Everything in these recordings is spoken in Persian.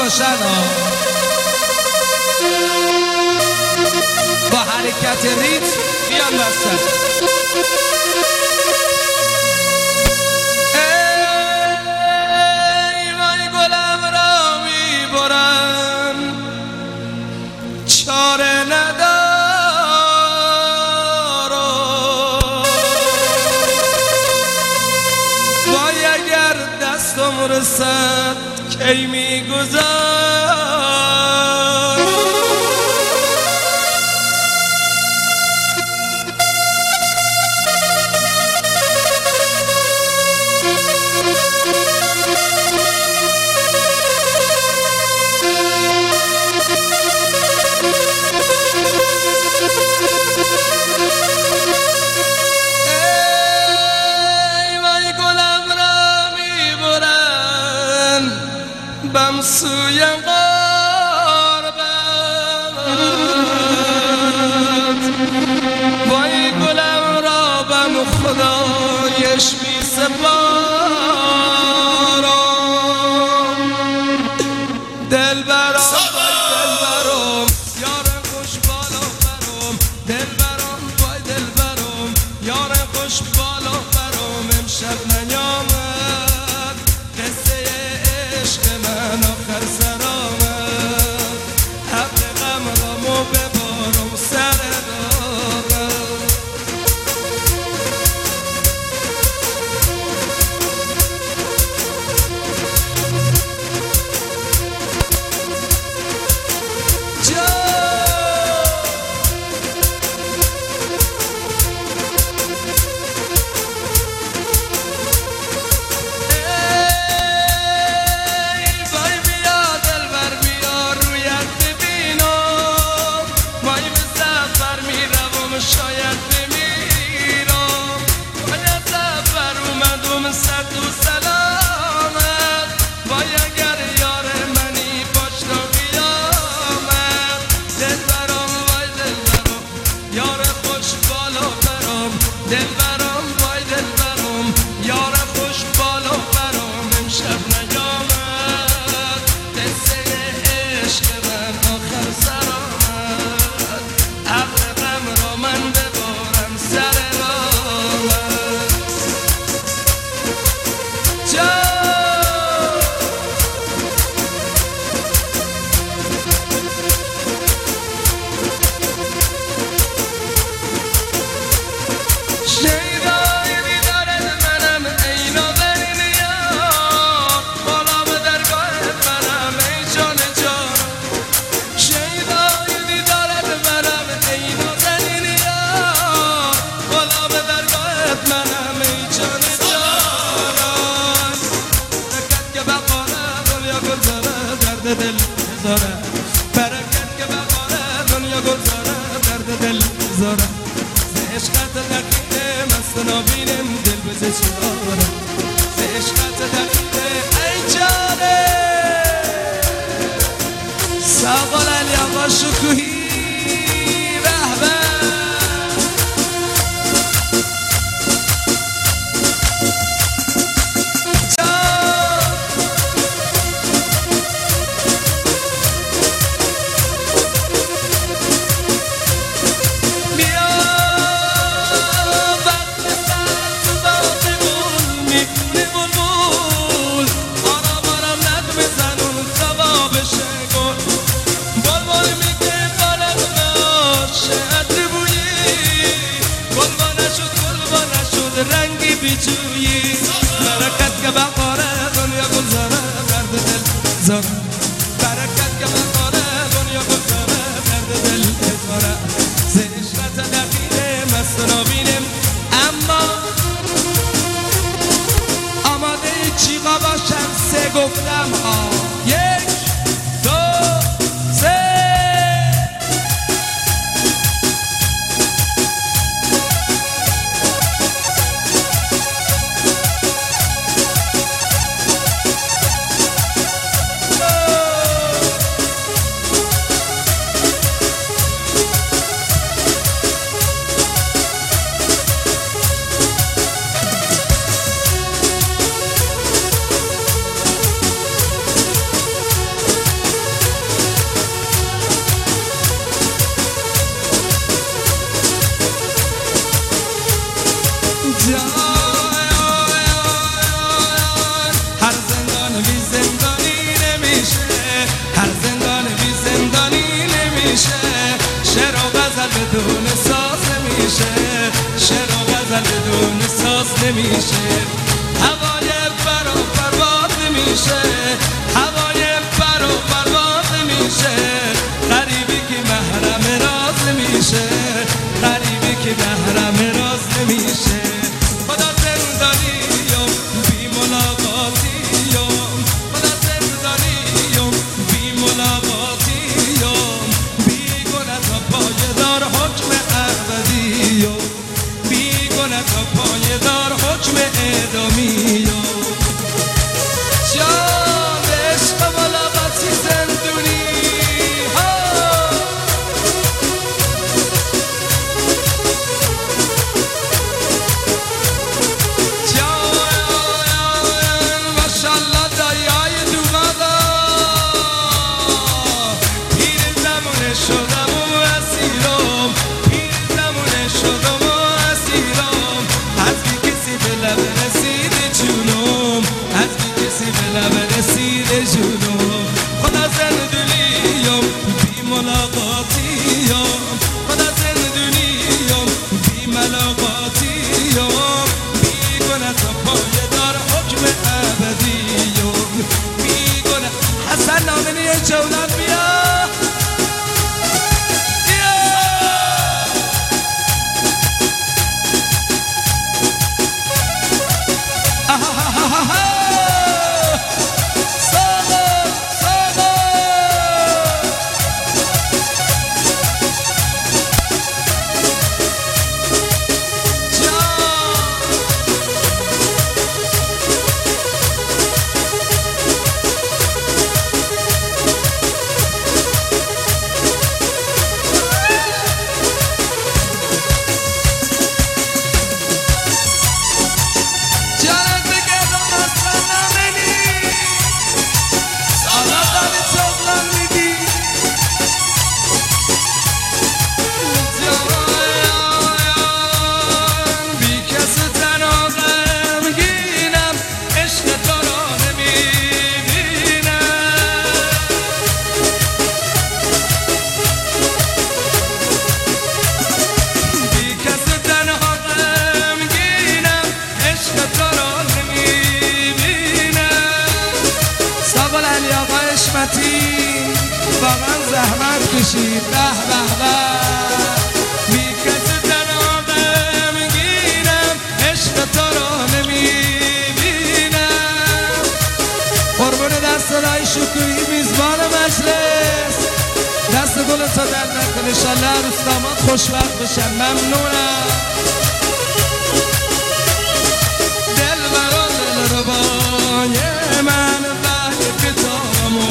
باشن ها. با حرکت ریت بیان وسط. ای وای گلم را میبرن چاره ندارم، وای اگر دستم رسد کی میگذار. بم سوی غربت وای گلم را بم خدایش می سپارم. دلبرم یار خوش بالا برم، دلبرم وای دلبرم یار خوش بالا برم. امشب نیامد قصه عشق من آخر سر آمد، حق غم رامو ببارم سر داغم. شاید بمیرم وای از سفر اومدم صد و سلامت، وای اگر یار منی باش تا قیامت. دلبرم وای دلبرم یار خوش بالا برم، دلبرم وای دلبرم یار خوش بالا برم. امشب نیامد قصه عشق من آخر سر آمد، عقل غم را من ببارم سر راهت. شیدای دیدارت منم ای نازنین یار، بالا به درگاهت منم ای جان جانم. شیدای دیدارت منم ای نازنین یار، بالا به درگاهت منم ای جان جانم. برکت که بقاره دنیا گلزاره درد دل بذاره، برکت که بقاره دنیا گلزاره درد دل بذاره. عشقت دقیقه مست نابینم دل بزه چراره، عشقت دقیقه ای جانه ساقل علی آقا شکوهی به به. نمیشه هوای برا پرواز نمیشه هوای برا پرواز نمیشه غریبی که محرم راز نمیشه غریبی که محرم راز نمیشه خدا زندانیم بی ملاقاتیم خدا زندانیم بی ملاقاتیم بی گناه تا پایدار حکم ابدیم بی گناه تا پایدار حکم اعدامیم جان عشق ملاقاتی زندونی خدا زندونیم بی ملاقاتیم خدا زندونیم بی ملاقاتیم بی گناه تا پایدار حکم ابدیم بی گناه حسن نامنی جولان بیا واقعا زحمت کشید به به به بی کسی تنها میگیرم عشق تو رو نمیبینم قربون دست رای شکویی میزبان مجلس دست گل تو در نکن انشالله عروس داماد خوشبخت بشن ممنونم دل برا دل ربای من وحی کتابمو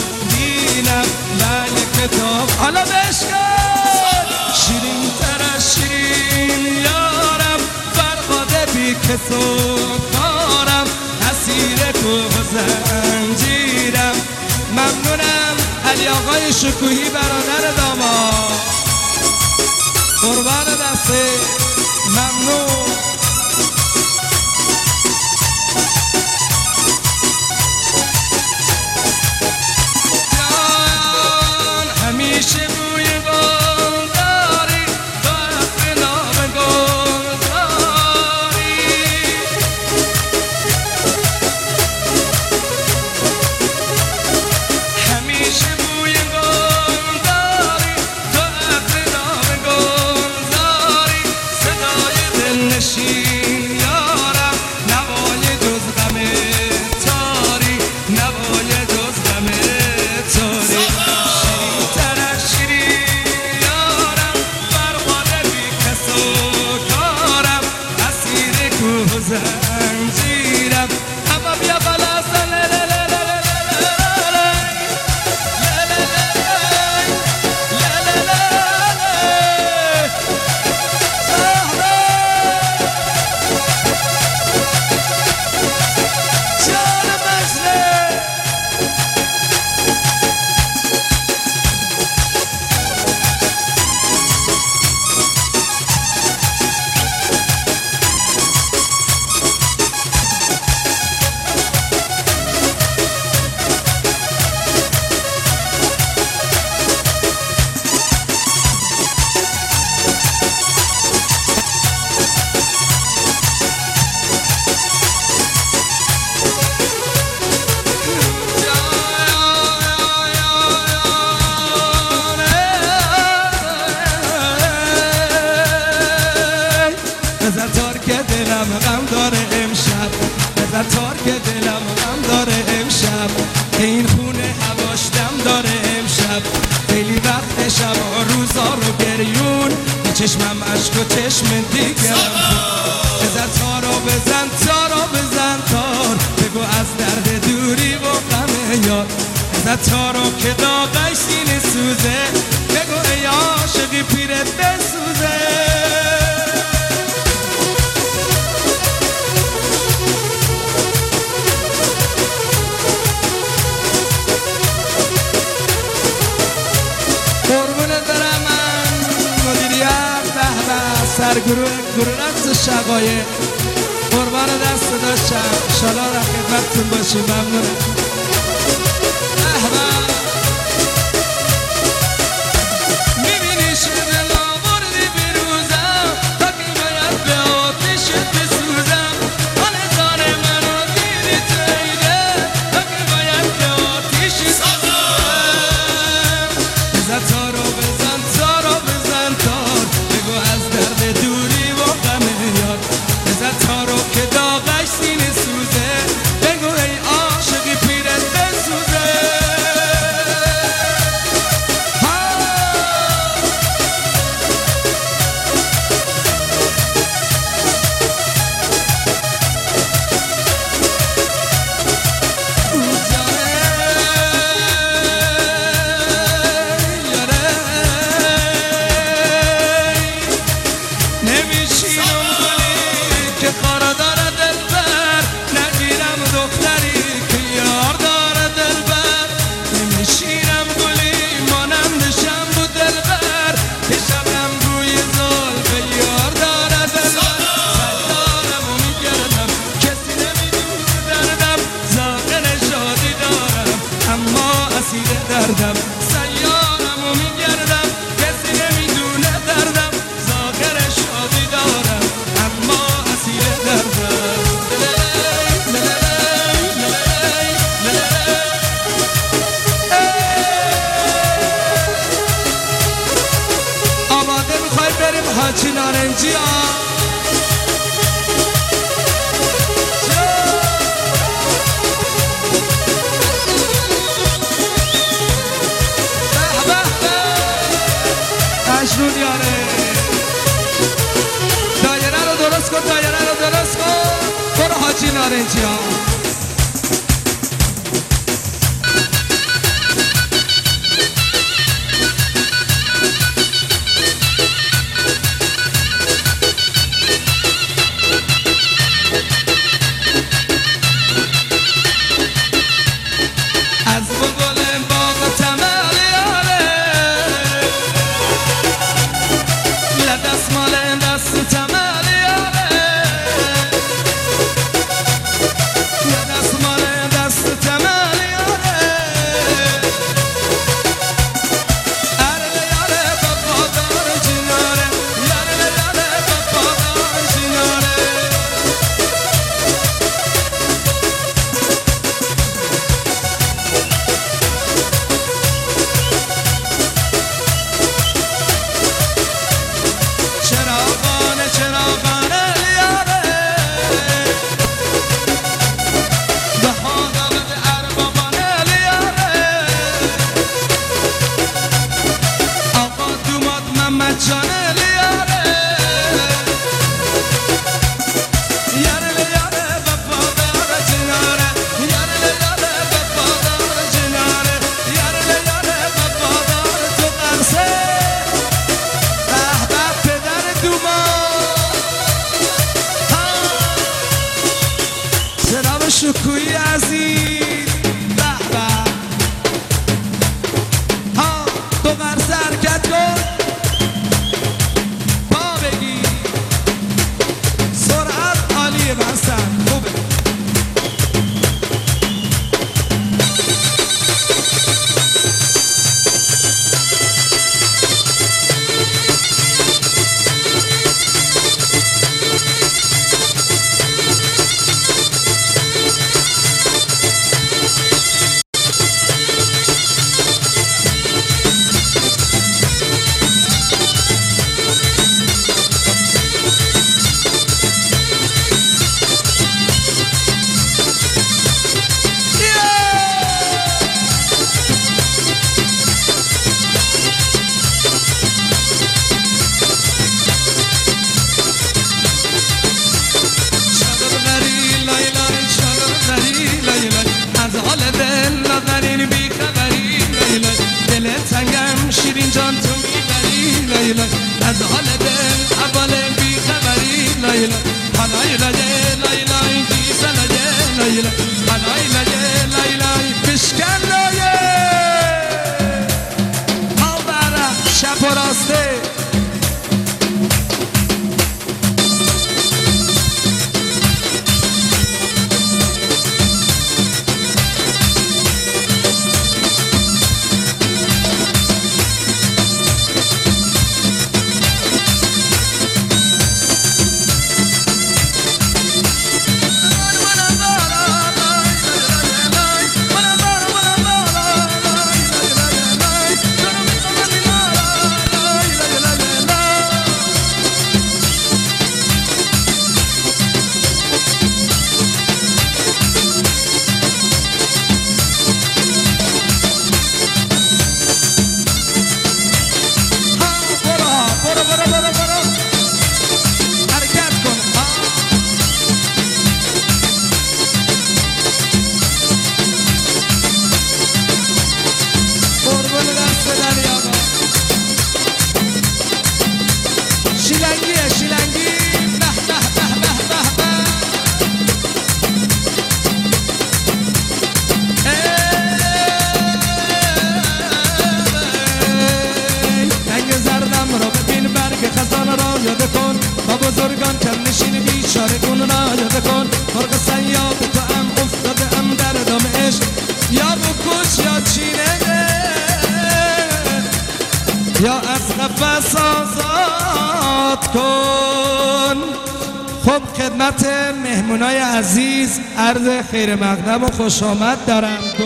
کتاب حالا بشکن شیرین تر از شیرین یارم فرقاده بی کس و کارم اسیر کوه زنجیرم ممنونم علی آقای شکوهی برادر داماد قربان دسته ممنون همیشه بوی گل داری تو حق نام گل داری همیشه بوی گل داری تو حق نام گل داری صدای دل نشین بیرون به چشمم عشق و چشم دیگرم بزن تارو بزن تارو بزن تار بگو از درد دوری و غم یار بزن تارو که داغش سینه سوزه بگو ای عاشقی پیرت بسوزه سرگروه رقص شقایق قربان دست داشتم انشالله در خدمتتون باشیم ممنونم میبینی شده آوردی بیروزم تا که باید به آتشت بسوزم آن منو دیدی تیده تا که باید به آتشت بسوزم بزن تارو بزن تارو بزن تار بگو از درد دوری و غم یار بزن تارو که داغش سینه سوزه بگو ای عاشقی پیرت بسوزه دردم سیارمو میگردم کسی نمیدونه دردم ظاهر شادی دارم اما اسیر دردم آماده میخوای بریم حاجی نارنجی ها مجنون یاره دایره رو درست کن دایره رو درست کن برو حاجی نارنجی ها شکوی عزیز به به ها تو قرص حرکت کن لیلا از حال دل اول بی خبری لیلا حنای لیلا لیلا دیسا لیلا حنای لیلا لیلا بشکن لیلا ها برا شب و راسته بزرگان کم نشین بیچاره کن را یاد کن مرغ صیاد تو هم افتاده هم در دام عشق یا بکش یا چینه یا از قفس آزاد کن خب خدمت مهمونای عزیز عرض خیر مقدم و خوش آمد دارم